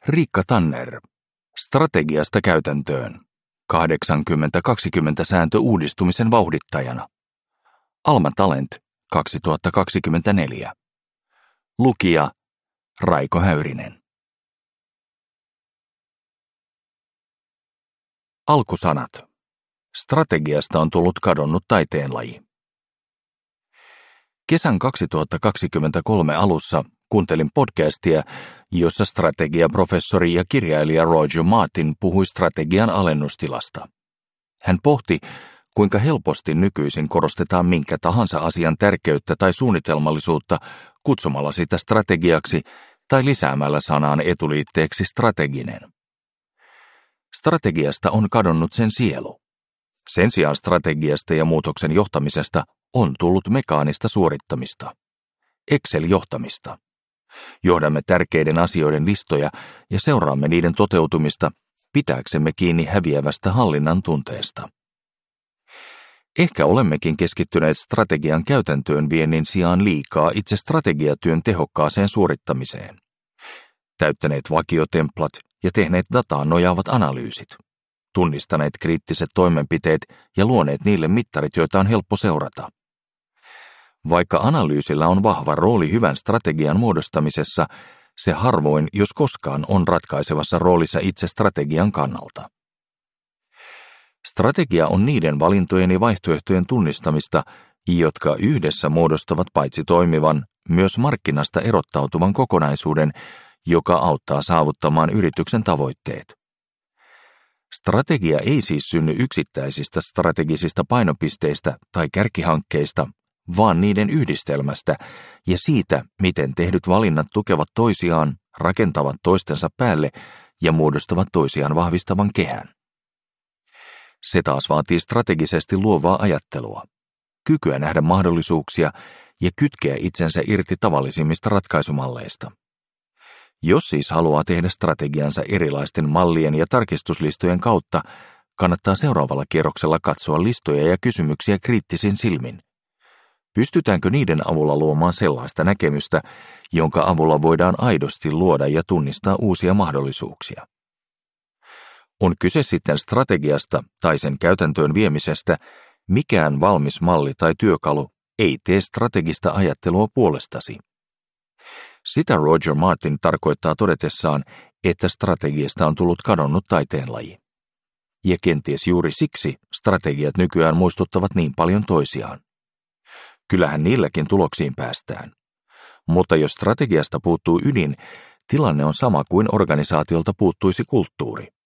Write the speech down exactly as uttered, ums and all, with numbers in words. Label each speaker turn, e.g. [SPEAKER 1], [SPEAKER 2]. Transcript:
[SPEAKER 1] Riikka Tanner. Strategiasta käytäntöön. kahdeksankymmentä kaksikymmentä sääntö uudistumisen vauhdittajana. Alma Talent kaksituhattakaksikymmentäneljä. Lukija Raiko Häyrinen. Alkusanat. Strategiasta on tullut kadonnut taiteenlaji. Kesän kaksituhattakaksikymmentäkolme alussa kuuntelin podcastia, jossa strategiaprofessori ja kirjailija Roger Martin puhui strategian alennustilasta. Hän pohti, kuinka helposti nykyisin korostetaan minkä tahansa asian tärkeyttä tai suunnitelmallisuutta kutsumalla sitä strategiaksi tai lisäämällä sanaan etuliitteeksi strateginen. Strategiasta on kadonnut sen sielu. Sen sijaan strategiasta ja muutoksen johtamisesta on tullut mekaanista suorittamista. Excel-johtamista. Johdamme tärkeiden asioiden listoja ja seuraamme niiden toteutumista pitääksemme kiinni häviävästä hallinnan tunteesta. Ehkä olemmekin keskittyneet strategian käytäntöön viennin sijaan liikaa itse strategiatyön tehokkaaseen suorittamiseen. Täyttäneet vakiotemplat ja tehneet dataan nojaavat analyysit. Tunnistaneet kriittiset toimenpiteet ja luoneet niille mittarit, joita on helppo seurata. Vaikka analyysillä on vahva rooli hyvän strategian muodostamisessa, se harvoin, jos koskaan, on ratkaisevassa roolissa itse strategian kannalta. Strategia on niiden valintojen ja vaihtoehtojen tunnistamista, jotka yhdessä muodostavat paitsi toimivan, myös markkinasta erottautuvan kokonaisuuden, joka auttaa saavuttamaan yrityksen tavoitteet. Strategia ei siis synny yksittäisistä strategisista painopisteistä tai kärkihankkeista, vaan niiden yhdistelmästä ja siitä, miten tehdyt valinnat tukevat toisiaan, rakentavat toistensa päälle ja muodostavat toisiaan vahvistavan kehän. Se taas vaatii strategisesti luovaa ajattelua, kykyä nähdä mahdollisuuksia ja kytkeä itsensä irti tavallisimmista ratkaisumalleista. Jos siis haluaa tehdä strategiansa erilaisten mallien ja tarkistuslistojen kautta, kannattaa seuraavalla kierroksella katsoa listoja ja kysymyksiä kriittisin silmin. Pystytäänkö niiden avulla luomaan sellaista näkemystä, jonka avulla voidaan aidosti luoda ja tunnistaa uusia mahdollisuuksia? On kyse sitten strategiasta tai sen käytäntöön viemisestä, mikään valmis malli tai työkalu ei tee strategista ajattelua puolestasi. Sitä Roger Martin tarkoittaa todetessaan, että strategiasta on tullut kadonnut taiteenlaji. Ja kenties juuri siksi strategiat nykyään muistuttavat niin paljon toisiaan. Kyllähän niilläkin tuloksiin päästään. Mutta jos strategiasta puuttuu ydin, tilanne on sama kuin organisaatiolta puuttuisi kulttuuri.